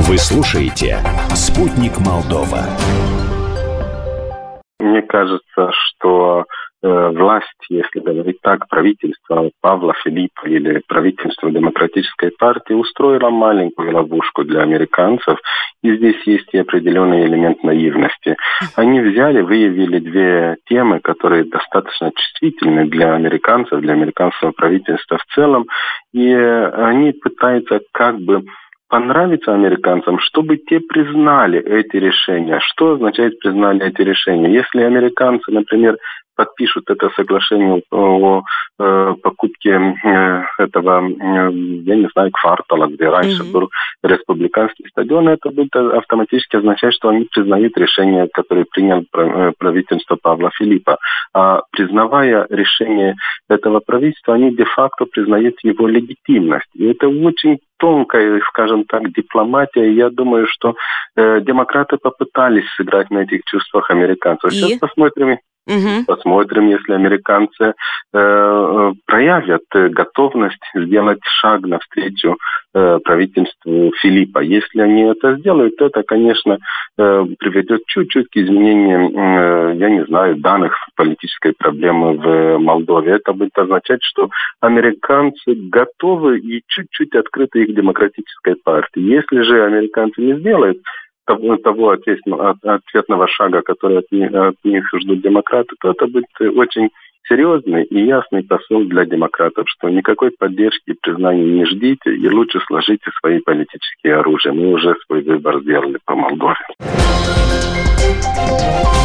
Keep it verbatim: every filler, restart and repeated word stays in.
Вы слушаете «Спутник Молдова». Мне кажется, что э, власть, если говорить так, правительство Павла Филиппа или правительство Демократической партии устроило маленькую ловушку для американцев, и здесь есть и определенный элемент наивности. Они взяли, выявили две темы, которые достаточно чувствительны для американцев, для американского правительства в целом, и они пытаются как бы понравится американцам, чтобы те признали эти решения. Что означает признали эти решения? Если американцы, например, подпишут это соглашение о э, покупке э, этого, э, я не знаю, квартала, где раньше mm-hmm. был республиканский стадион, это будет автоматически означать, что они признают решение, которое принял правительство Павла Филиппа. А признавая решение этого правительства, они де-факто признают его легитимность. И это очень тонкая, скажем так, дипломатия. Я думаю, что э, демократы попытались сыграть на этих чувствах американцев. И? Сейчас посмотрим. Угу. Посмотрим, если американцы э, проявят готовность сделать шаг навстречу э, правительству Филиппа. Если они это сделают, это, конечно, э, приведет чуть-чуть к изменениям, э, я не знаю, данных политической проблемы в Молдове. Это будет означать, что американцы готовы и чуть-чуть открыты их демократической партии. Если же американцы не сделают того, того ответственного, ответного шага, который от них, от них ждут демократы, то это будет очень серьезный и ясный посыл для демократов, что никакой поддержки и признания не ждите, и лучше сложите свои политические оружия. Мы уже свой выбор сделали по Молдове.